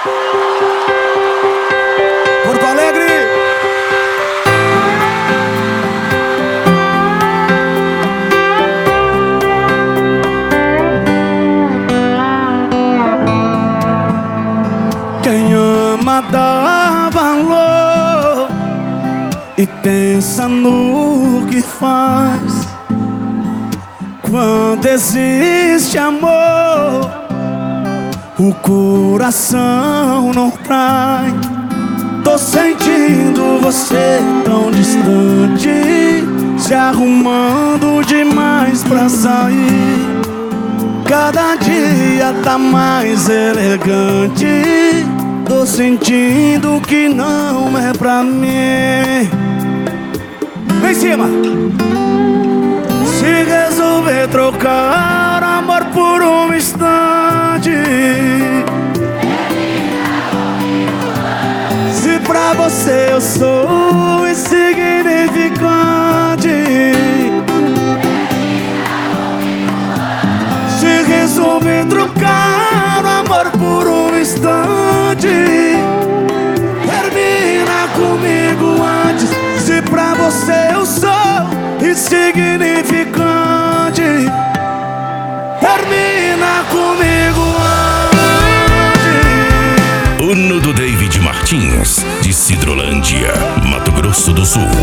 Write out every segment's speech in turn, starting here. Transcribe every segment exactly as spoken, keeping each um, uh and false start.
Porto Alegre. Quem ama dá valor e pensa no que faz. Quando existe amor, o coração não trai. Tô sentindo você tão distante, se arrumando demais pra sair. Cada dia tá mais elegante. Tô sentindo que não é pra mim. Vem em cima. Se resolver trocar amor por um instante, se pra você eu sou insignificante, se resolver trocar amor por um instante, termina comigo antes. Se pra você eu sou insignificante, termina comigo antes. Uno do David Martins, de Cidrolândia, Mato Grosso do Sul.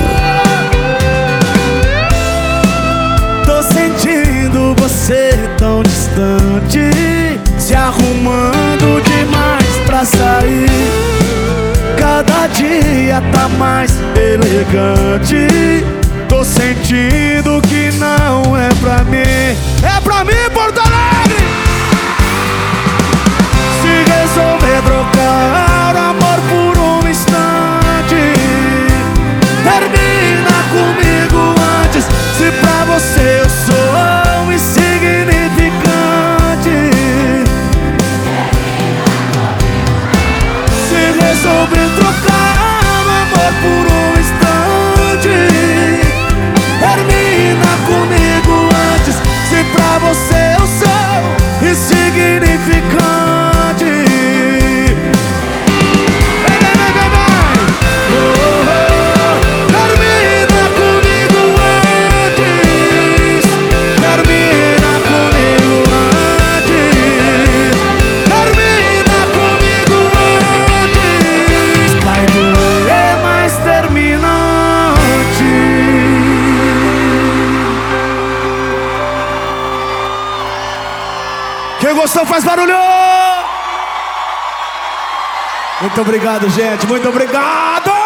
Tô sentindo você tão distante, se arrumando demais pra sair. Cada dia tá mais elegante. Tô sentindo que não é pra mim. É pra mim, Porto Alegre! Se resolver trocar amor por um instante, termina comigo antes. Se pra você eu sou insignificante, se resolver trocar amor por um instante, termina comigo antes. Se pra você eu sou insignificante, vem, vem, vem, vem, vem. Oh, oh, termina comigo antes. Termina comigo antes. Termina comigo antes. Vai doer, mas termina antes. Quem gostou faz barulho! Muito obrigado, gente. Muito obrigado!